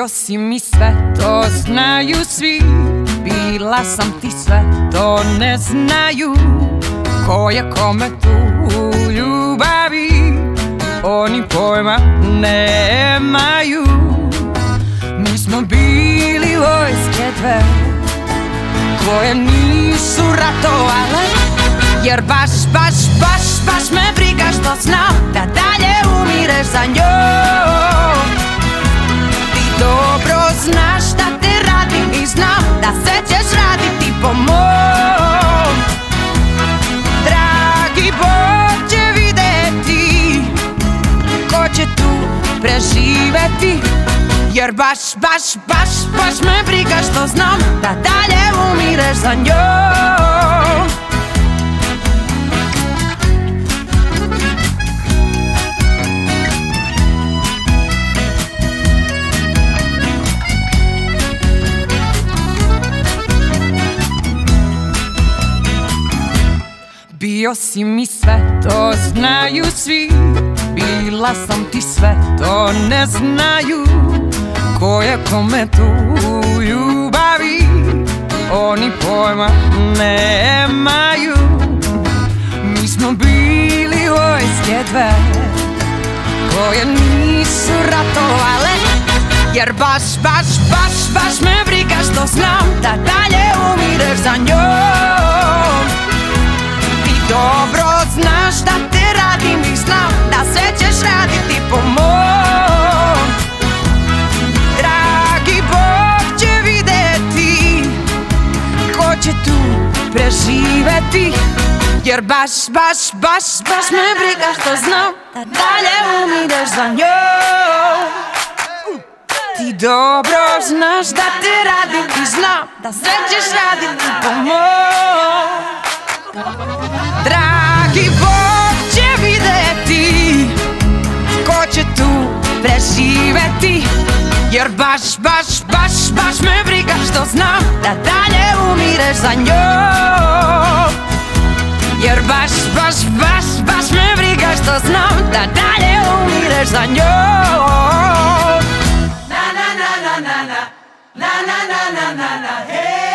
si mi sve, to znaju svi. Bila sam ti sve, to ne znaju. Ko je kome tu u ljubavi, oni pojma nemaju. Mi smo bili vojske dve koje nisu ratovale, jer baš me briga što znam da dalje umireš za njom. Ti dobro znaš da te radim i znam da se ćeš raditi po mom. Dragi Bog će videti ko će tu preživeti, jer baš me briga što znam da dalje umireš za njom. Bio si mi sve, to znaju svi. Bila sam ti sve, to ne znaju. Ko je kome tu u ljubavi, oni pojma nemaju. Mi smo bili vojske dve koje nisu ratovale, jer baš me briga što znam da dalje umireš za njom. Ti dobro znaš da te radim i znam da se ćeš raditi po mom. Dragi Bog će videti ko će tu preživeti, jer baš me briga što znam da dalje umireš za njom. Ti dobro znaš da te radim i znam da se ćeš raditi po mom. Dragi Bog će videti ko će tu preživeti, jer baš me briga što znam da dalje umireš za njom. Jer baš me briga što znam da dalje umireš za njom. Na na na na na na na na na na na, hey.